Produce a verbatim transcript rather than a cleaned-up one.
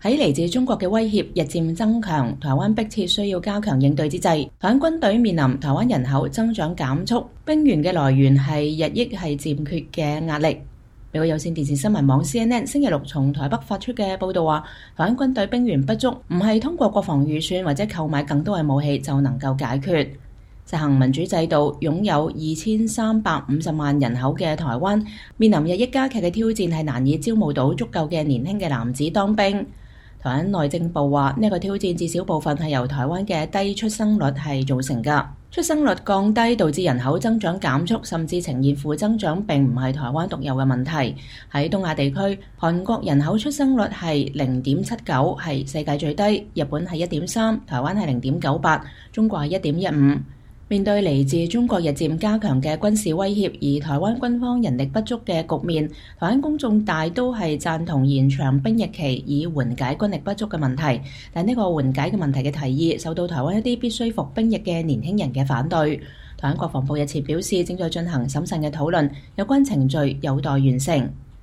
喺嚟自中國嘅威脅日漸增強，台灣迫切需要加強應對之際，台灣軍隊面臨台灣人口增長減速、兵源嘅來源係日益係漸缺嘅壓力。美國有線電視新聞網 C N N 星期六從台北發出嘅報導話，台灣軍隊兵源不足，唔係通過國防預算或者購買更多嘅武器就能夠解決。實行民主制度、擁有二千三百五十萬人口嘅台灣，面臨日益加劇嘅挑戰係難以招募到足夠嘅年輕嘅男子當兵。台灣內政部話，呢個挑戰至少部分係由台灣嘅低出生率係造成㗎。出生率降低導致人口增長減速，甚至呈現負增長，並唔係台灣獨有嘅問題。喺東亞地區，韓國人口出生率係零點七九，係世界最低；日本係一點三，台灣係零點九八，中國係一點一五。面對嚟自中國日漸加強嘅軍事威脅，而台灣軍方人力不足嘅局面，台灣公眾大都係贊同延長兵役期以緩解軍力不足嘅問題。但呢個緩解嘅問題嘅提議受到台灣一啲必須服兵役嘅年輕人嘅反對。台灣國防部日前表示，正在進行審慎嘅討論，有關程序有待完成。